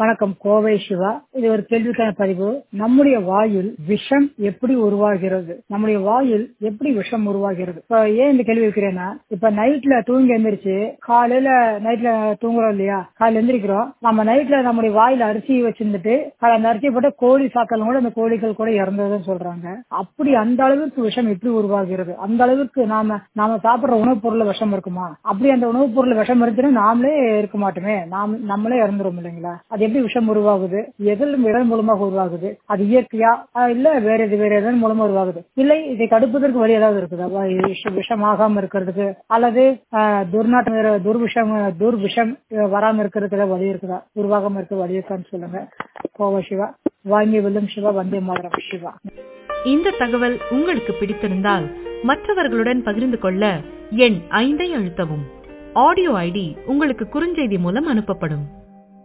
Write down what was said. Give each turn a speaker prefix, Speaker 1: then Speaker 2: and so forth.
Speaker 1: வணக்கம், கோவை சிவா. இது ஒரு கேள்விக்கான பதிவு. நம்முடைய வாயில் விஷம் எப்படி உருவாகிறது? நம்முடைய வாயில் எப்படி விஷம் உருவாகிறது? இப்ப ஏன் இந்த கேள்வி வைக்கிறேன்னா, இப்ப நைட்ல தூங்கி எந்திரிச்சு நைட்ல தூங்குறோம் இல்லையா, காலையில எந்திரிக்கிறோம். நம்ம நைட்ல நம்முடைய வாயில அரிசி வச்சிருந்துட்டு அந்த அரிசியை போட்டு கோழி சாக்கலும் கூட அந்த கோழிகள் கூட இறந்ததுன்னு சொல்றாங்க. அப்படி அந்த அளவுக்கு விஷம் எப்படி உருவாகிறது? அந்த அளவுக்கு நாம சாப்பிடுற உணவுப் பொருள்ல விஷம் இருக்குமா? அப்படி அந்த உணவுப் பொருள் விஷம் இருந்துச்சுன்னா நாமளே இருக்க மாட்டோமே, நம்மளே இறந்துரும் இல்லைங்களா? அது எப்படி விஷம் உருவாகுது? எதன் மூலமாக உருவாகுது? அது இயற்கையா இல்ல வேற எதன் மூலமா உருவாகுது? இல்லை இதை தடுப்பதற்கு வழி ஏதாவது இருக்குதா? விஷமாகாம இருக்கிறதுக்கு அல்லது துர்விஷம் வராம இருக்கிறதுக்கு ஏதாவது வழி இருக்குதா? உருவாகாம இருக்க வழி இருக்கான்னு சொல்லுங்க. கோவா சிவா. வாங்கி வெல்லும் சிவா. வந்தே மாதரம் சிவா.
Speaker 2: இந்த தகவல் உங்களுக்கு பிடித்திருந்தால் மற்றவர்களுடன் பகிர்ந்து கொள்ள எண் 5 அழுத்தவும். ஆடியோ ஐடி உங்களுக்கு குறுஞ்செய்தி மூலம் அனுப்பப்படும்.